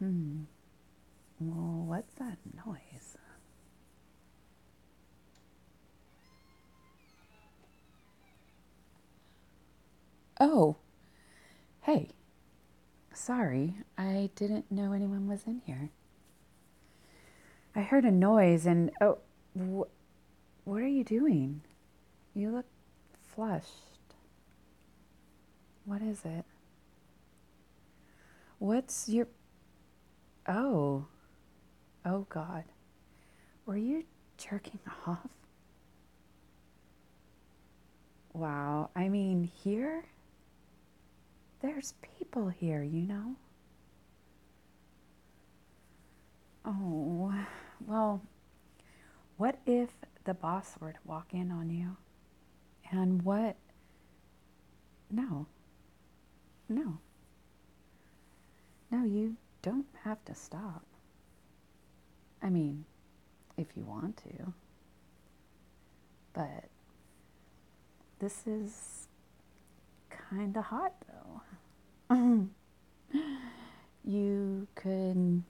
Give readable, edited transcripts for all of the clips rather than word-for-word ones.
Hmm. Well, what's that noise? Oh, hey. Sorry, I didn't know anyone was in here. I heard a noise and what are you doing? You look flushed. What is it? What's your. Oh, oh God. Were you jerking off? Wow. I mean, here? There's people here, you know? Oh, well, what if the boss were to walk in on you? And what? No, no, no, you don't have to stop. I mean, if you want to. But this is kind of hot, though. You could,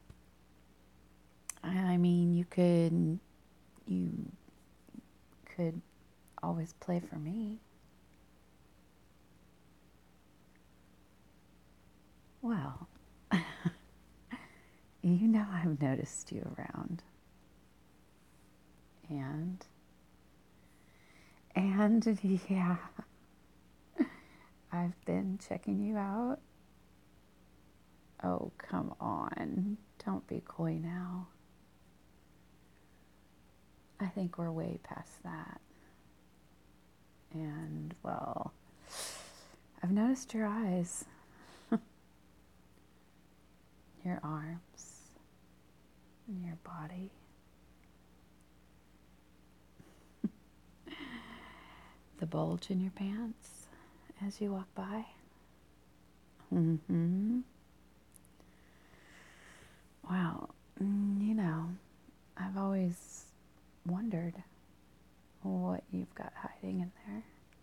I mean, you could always play for me. Well, you know I've noticed you around. And, and yeah, I've been checking you out. Oh, come on. Don't be coy now. I think we're way past that. And, well, I've noticed your eyes, your arms, and your body. The bulge in your pants as you walk by. Mm-hmm. Wow. You know, I've always wondered what you've got hiding in there.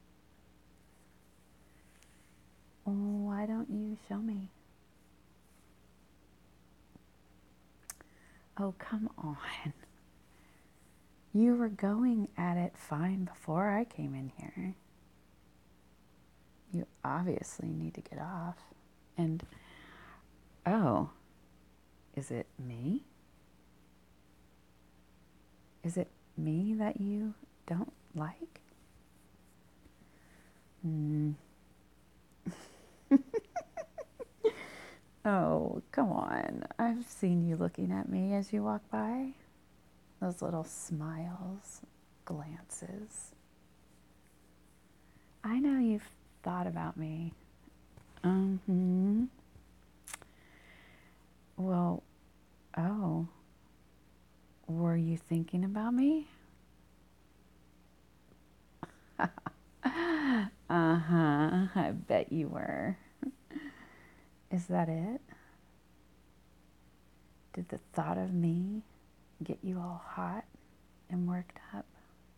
Why don't you show me? Oh, come on. You were going at it fine before I came in here. You obviously need to get off. And, oh, is it me? Is it me that you don't like? Hmm. Oh, come on. I've seen you looking at me as you walk by. Those little smiles, glances. I know you've thought about me. Mm-hmm. Well, oh, were you thinking about me? Uh-huh. I bet you were. Is that it? Did the thought of me get you all hot and worked up?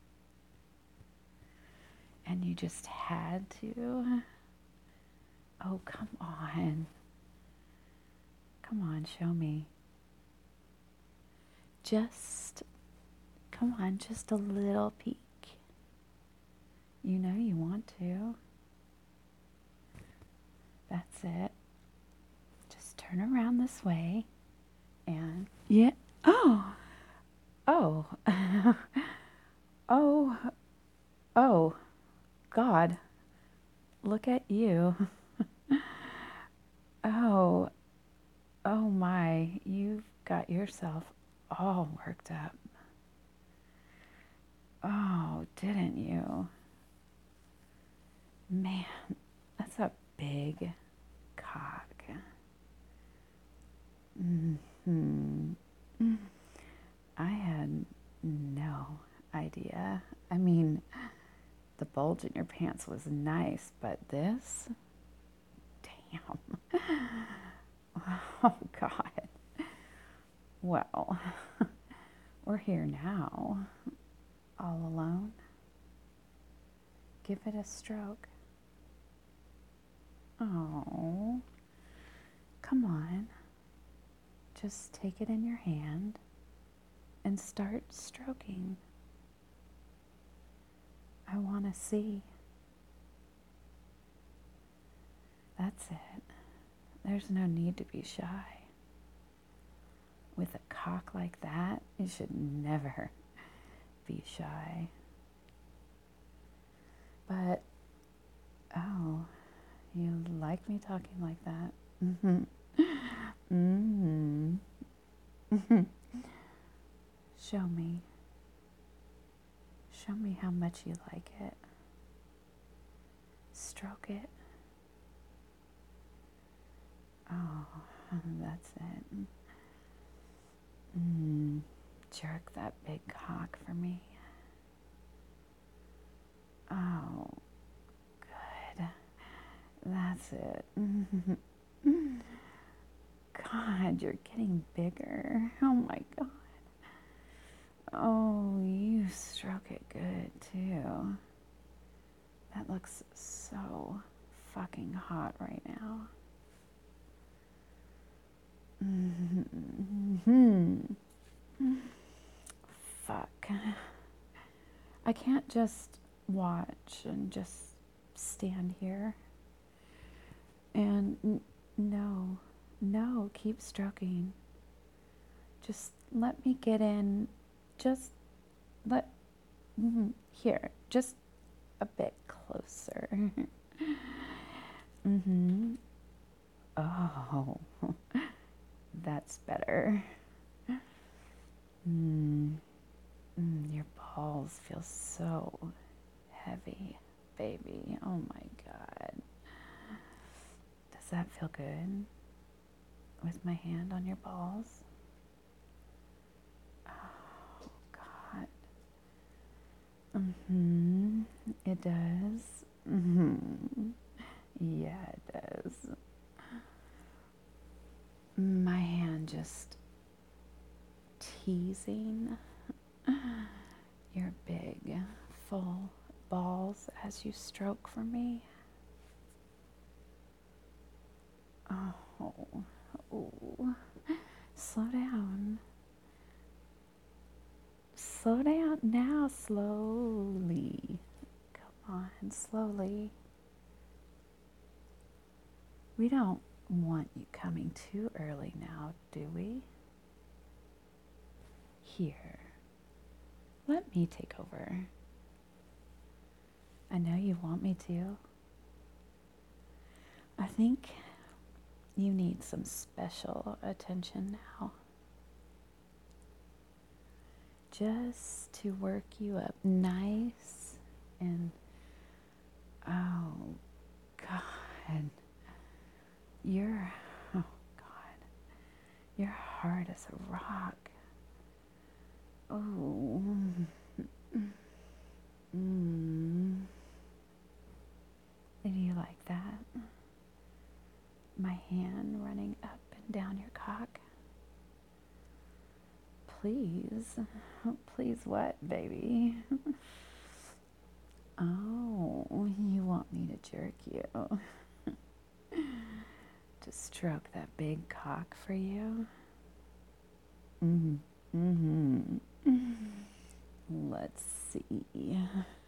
And you just had to? Oh, come on. Come on, show me. Just, come on, just a little peek. You know you want to. That's it. Just turn around this way and, yeah. Oh, oh, oh, oh, God, look at you. Oh, oh my, you've got yourself all worked up. Oh, didn't you? Man, that's a big cock. Hmm. I had no idea. I mean, the bulge in your pants was nice, but this? Damn. Oh, God. Well, we're here now, all alone. Give it a stroke. Oh, come on. just take it in your hand and start stroking. I want to see. That's it. There's no need to be shy. With a cock like that, you should never be shy. But, oh, you like me talking like that? Mm-hmm. Mm-hmm. Mm-hmm. Show me. Show me how much you like it. Stroke it. Oh, that's it. Jerk that big cock for me. Oh, good. That's it. God, you're getting bigger. Oh my God. Oh, you stroke it good too. That looks so fucking hot right now. Fuck. I can't just watch and just stand here. And no, keep stroking. Just let me get in. Just let, here, just a bit closer. Oh, that's better. Your balls feel so heavy, baby. Oh my God. Does that feel good? With my hand on your balls? Oh God. It does. Yeah, it does. My hand just teasing your big, full balls as you stroke for me. Oh, ooh. Slow down. Slow down now, slowly. Come on, slowly. We don't want you coming too early now, do we? Here, let me take over. I know you want me to. I think you need some special attention now. Just to work you up nice and, oh God, oh God, you're hard as a rock. Oh, do you like that? My hand running up and down your cock? Please. Please what, baby? Oh, you want me to jerk you? To stroke that big cock for you? Let's see.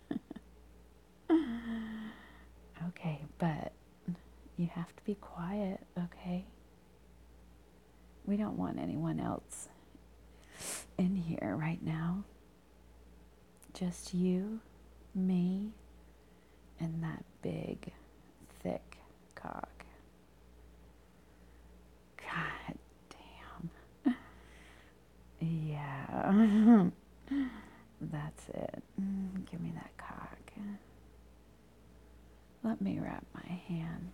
Okay, but you have to be quiet, okay? We don't want anyone else in here right now. Just you, me, and that big, thick cock. God damn. Yeah. That's it. Give me that cock. Let me wrap my hand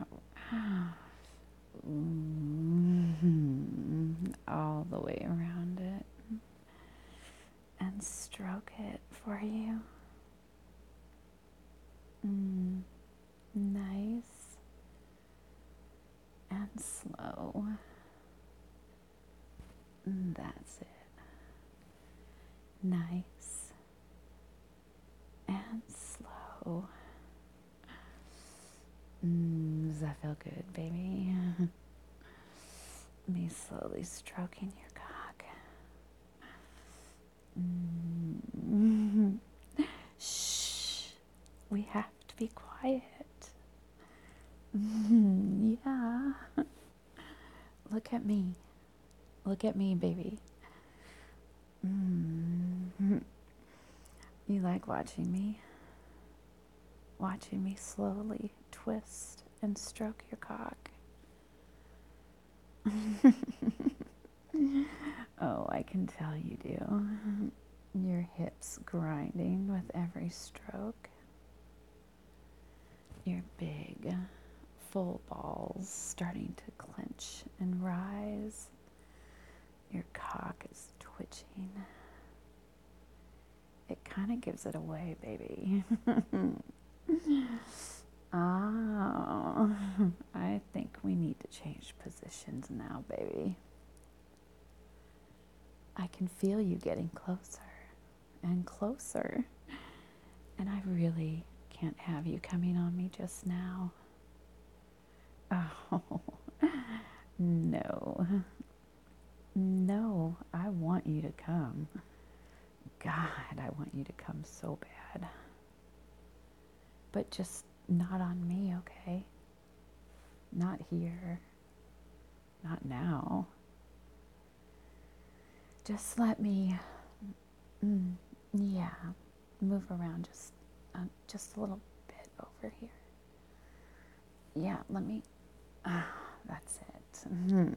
all the way around it and stroke it for you. Nice and slow. That's it. Nice and slow. Does that feel good, baby? Me slowly stroking your cock. Shh. We have to be quiet. Yeah. Look at me. Look at me, baby. You like watching me? Watching me slowly twist and stroke your cock. Oh, I can tell you do. Your hips grinding with every stroke. Your big, full balls starting to clench and rise. Your cock is twitching. It kind of gives it away, baby. Oh, I think we need to change positions now, baby. I can feel you getting closer and closer. And I really can't have you coming on me just now. Oh, no. No, I want you to come. God, I want you to come so bad. But just not on me, okay? Not here. Not now. Just let me, yeah, move around just a little bit over here. Yeah, let me, that's it.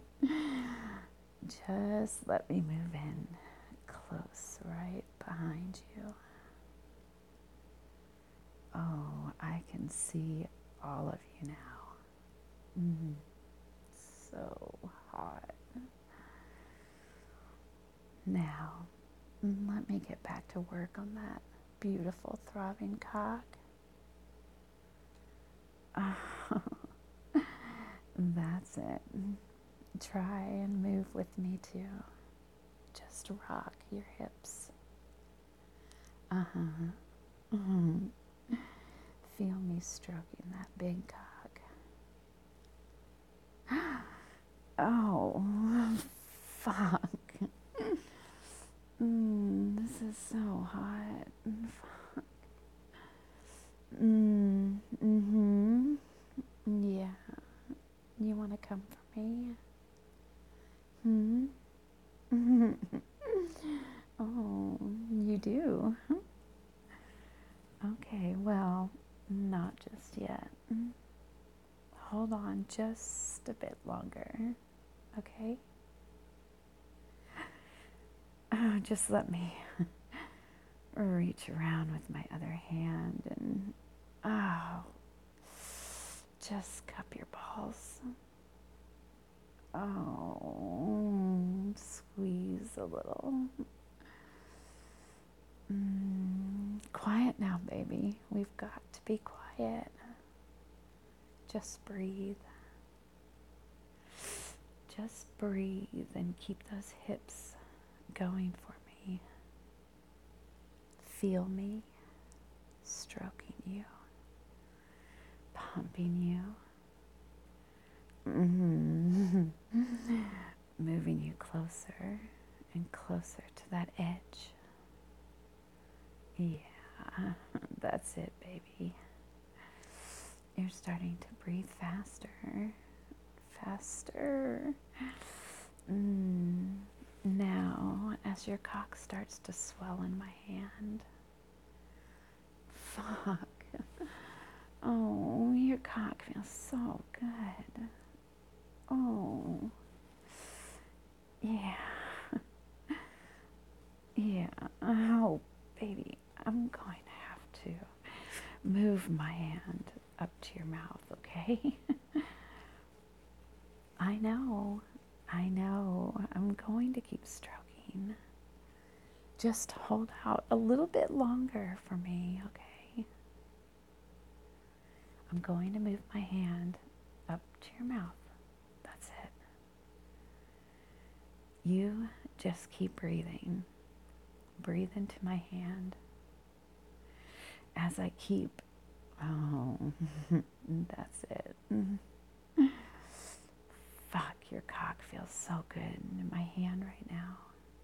Just let me move in close right behind you. Oh, I can see all of you now. So hot. Now, let me get back to work on that beautiful throbbing cock. That's it. Try and move with me too. Just rock your hips. Feel me stroking that big cock. Oh, fuck. This is so hot. Fuck. Yeah. You want to come for me? Oh, you do? Okay, well, not just yet. Hold on just a bit longer, okay? Oh, just let me reach around with my other hand and, just cup your balls. Oh, squeeze a little. Quiet now, baby. We've got to be quiet. Just breathe. Just breathe and keep those hips going for me. Feel me stroking you, pumping you, moving you closer and closer to that edge. Yeah, that's it, baby. You're starting to breathe faster, faster. Now, as your cock starts to swell in my hand, fuck. Oh, your cock feels so good. Oh, yeah. Yeah. Oh, baby, I'm going to have to move my hand up to your mouth, okay? I know. I'm going to keep stroking. Just hold out a little bit longer for me, okay? I'm going to move my hand up to your mouth. That's it. You just keep breathing. Breathe into my hand as I keep, oh, that's it. Fuck your cock feels so good in my hand right now.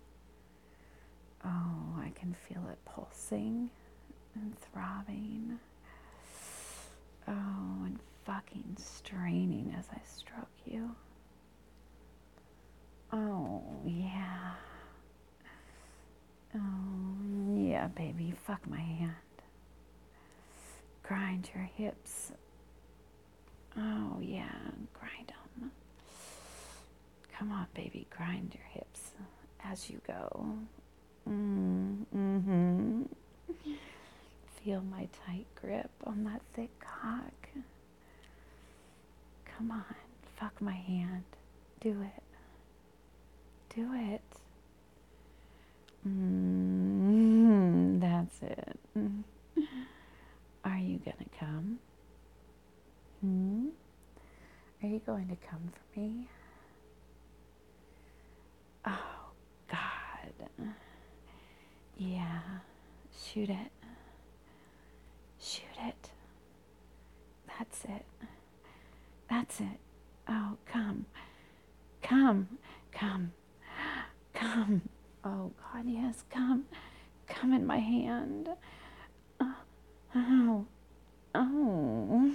Oh, I can feel it pulsing and throbbing. Oh, and fucking straining as I stroke you. Oh, yeah. Oh, yeah, baby. Fuck my hand. Grind your hips. Oh, yeah. Grind them. Come on, baby. Grind your hips as you go. Mm-hmm. Feel my tight grip on that thick cock. Come on. Fuck my hand. Do it. Do it. That's it. Are you gonna come? Are you going to come for me? Oh, God. Yeah. Shoot it. Shoot it. That's it. That's it. Oh, come. Come. Come. Come. Oh, God, yes, come. Come in my hand. Oh. Oh.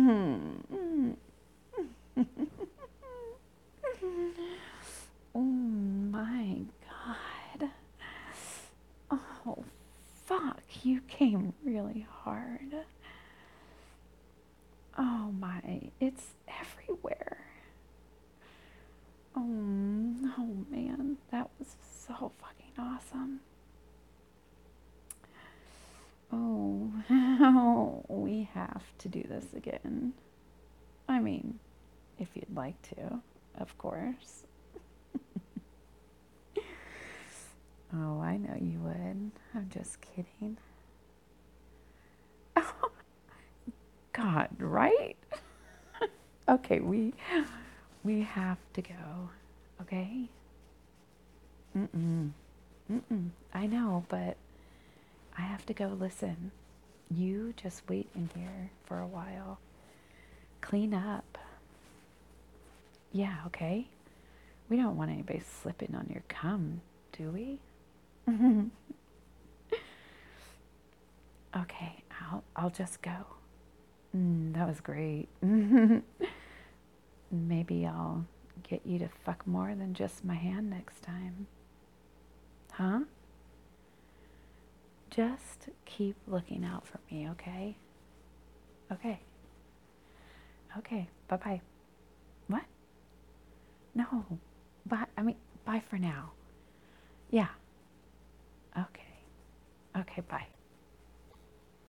Oh, my God. Oh, fuck. You came really hard. Oh, my. It's everywhere. Oh, man. That was so fucking awesome. Oh, we have to do this again. I mean, if you'd like to, of course. Oh, I know you would. I'm just kidding. Oh, God, right? Okay, we have to go. Okay? I know, but I have to go. Listen, you just wait in here for a while. Clean up. Yeah, okay? We don't want anybody slipping on your cum, do we? Okay, I'll just go. That was great. Maybe I'll get you to fuck more than just my hand next time. Huh? Just keep looking out for me, okay? Okay. Okay, bye-bye. What? No. Bye. I mean, bye for now. Yeah. Okay. Okay, bye.